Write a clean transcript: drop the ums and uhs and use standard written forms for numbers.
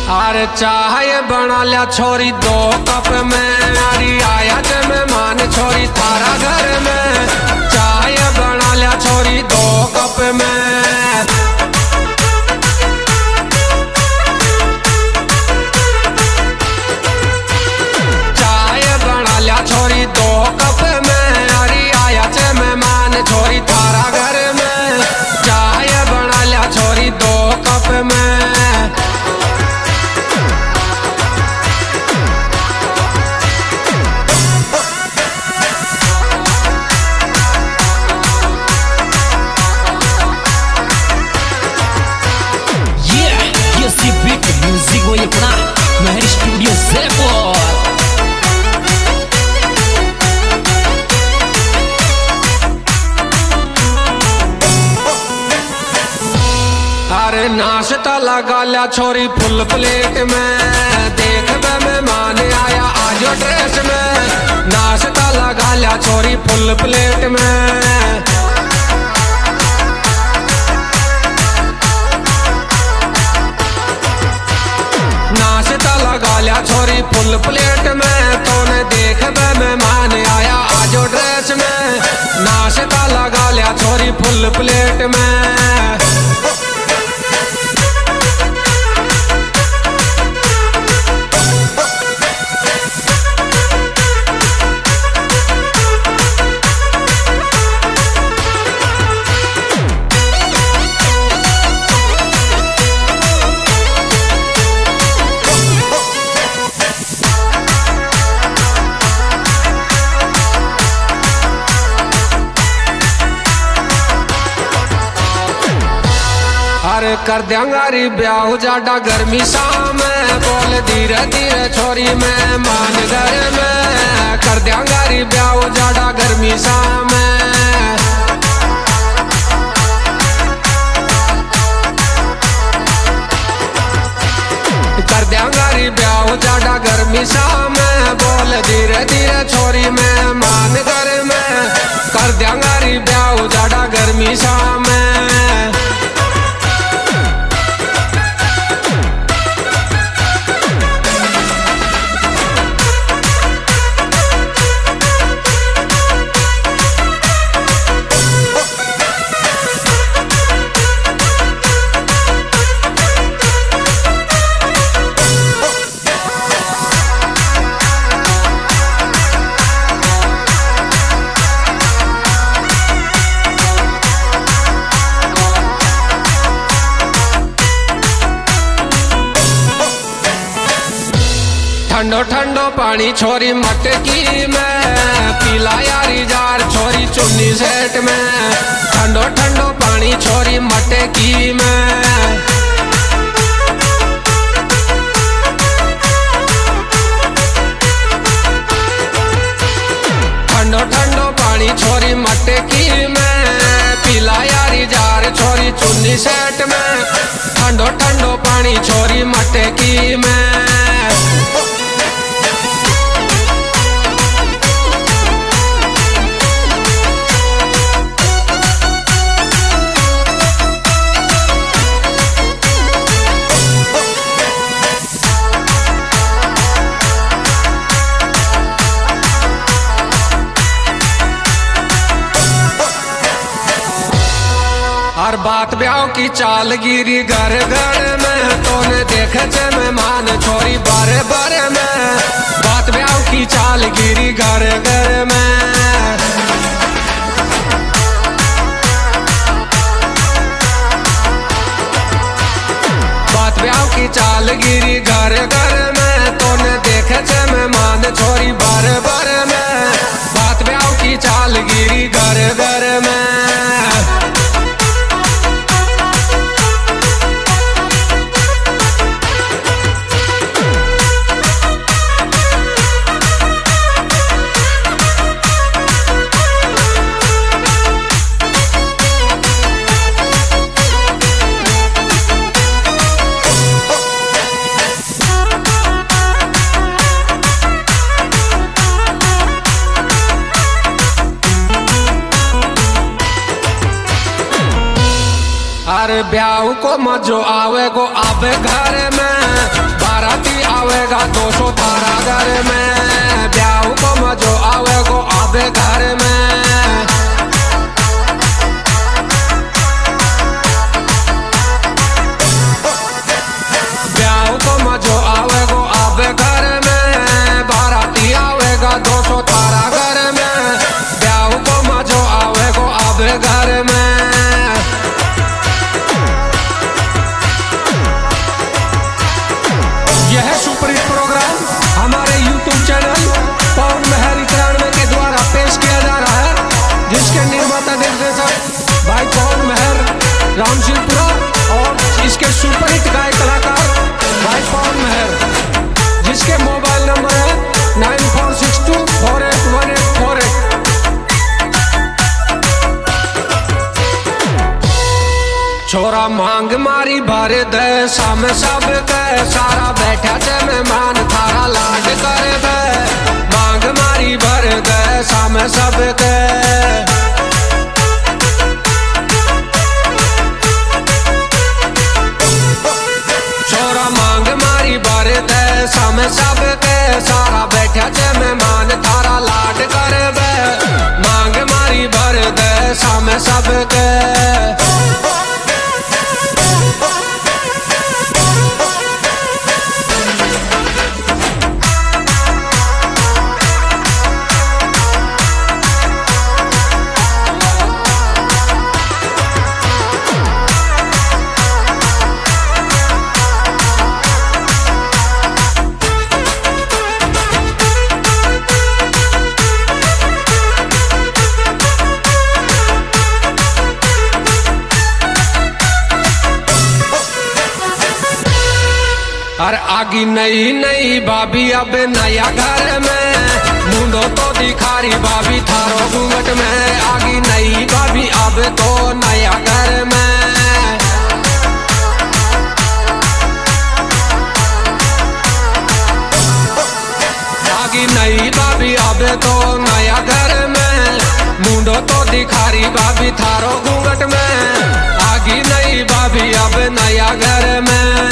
अरे चाय बना लिया छोरी 2 कप में। अरे आया जे मेहमान छोरी थारा घर में। चाय बना लिया छोरी 2 कप में। चाय बना लिया छोरी 2 कप में। अरे आया जे मेहमान छोरी थारा घर में। चाय बना लिया छोरी 2 कप में। म्यूजिक वो अपना महर स्टूडियो जयपुर। अरे नाश्ता लगा लिया छोरी फुल प्लेट में। देख बे मेहमान आया आज ड्रेस में। नाश्ता लगा लिया छोरी फुल प्लेट में। नाश्ता लगा लिया छोरी फुल प्लेट में। तूने देख बे मेहमान आया आज ड्रेस में। नाश्ता लगा लिया छोरी फुल प्लेट में। अरे कर देंगा री ब्याह जाडा गर्मी शाम। बोल धीरे धीरे छोरी में मान घर में। कर देंगा री ब्याह जाडा गर्मी शाम। कर देंगा री ब्याह जाडा गर्मी शाम। बोल धीरे धीरे छोरी में मान घर में। कर देंगा री ब्याह जाडा गर्मी शाम। ठंडो ठंडो पानी छोरी मटकी में। पीला यारी जार छोरी चुन्नी सेट में। ठंडो ठंडो पानी छोरी मटकी में। ठंडो ठंडो पानी छोरी मटकी में। पीला यारी जार छोरी चुन्नी सेट में। ठंडो ठंडो पानी छोरी मटकी में। हर बात ब्याह की चाल गिरी घर घर में। तूने देखे जे मेहमान छोरी बारे बारे में। बात ब्याह की चाल गिरी घर घर में। बात ब्याह की चाल गिरी घर घर में। तूने देखे जे मेहमान छोरी बारे बारे में। बात ब्याह की चाल गिरी घर घर में। अरे ब्याह को मजो आवे गो आवे घर में। बाराती आवेगा 200 तारा घर में, ब्याह को मजो आवेगो आबे घर में। ब्याह को मजो आवेगो आबे घर में, बाराती आवेगा 200 तारा घर में, ब्याह को मजो आवेगो आबे घर में। यह सुपरहिट प्रोग्राम हमारे YouTube चैनल पवन मेहर 91 के द्वारा पेश किया जा रहा है, जिसके निर्माता निर्देशक भाई पवन मेहर रामसिंहपुरा और इसके सुपरहिट गायक कलाकार भाई पवन मेहर, जिसके मोबाइल नंबर है 9462481848। छोरा मांग मारी भर दे सामे सब के, सारा बैठा चे मेहमान थारा लाड करे बे, मांग मारी भर दे सामे सब के। छोरा मांग मारी भर दे सामे सब के, सारा बैठा चे मेहमान थारा लाड करे बे, मांग मारी भर दे सामे सब के। अरे आगी नई नई भाभी अब नया घर में, मुंडो तो दिखारी भाभी थारो घूंघट में, आगी नई भाभी अब तो नया घर में। आगी नई भाभी अब तो नया घर में, मुंडो तो दिखारी भाभी थारो घूंघट में, आगी नई भाभी अब नया घर में।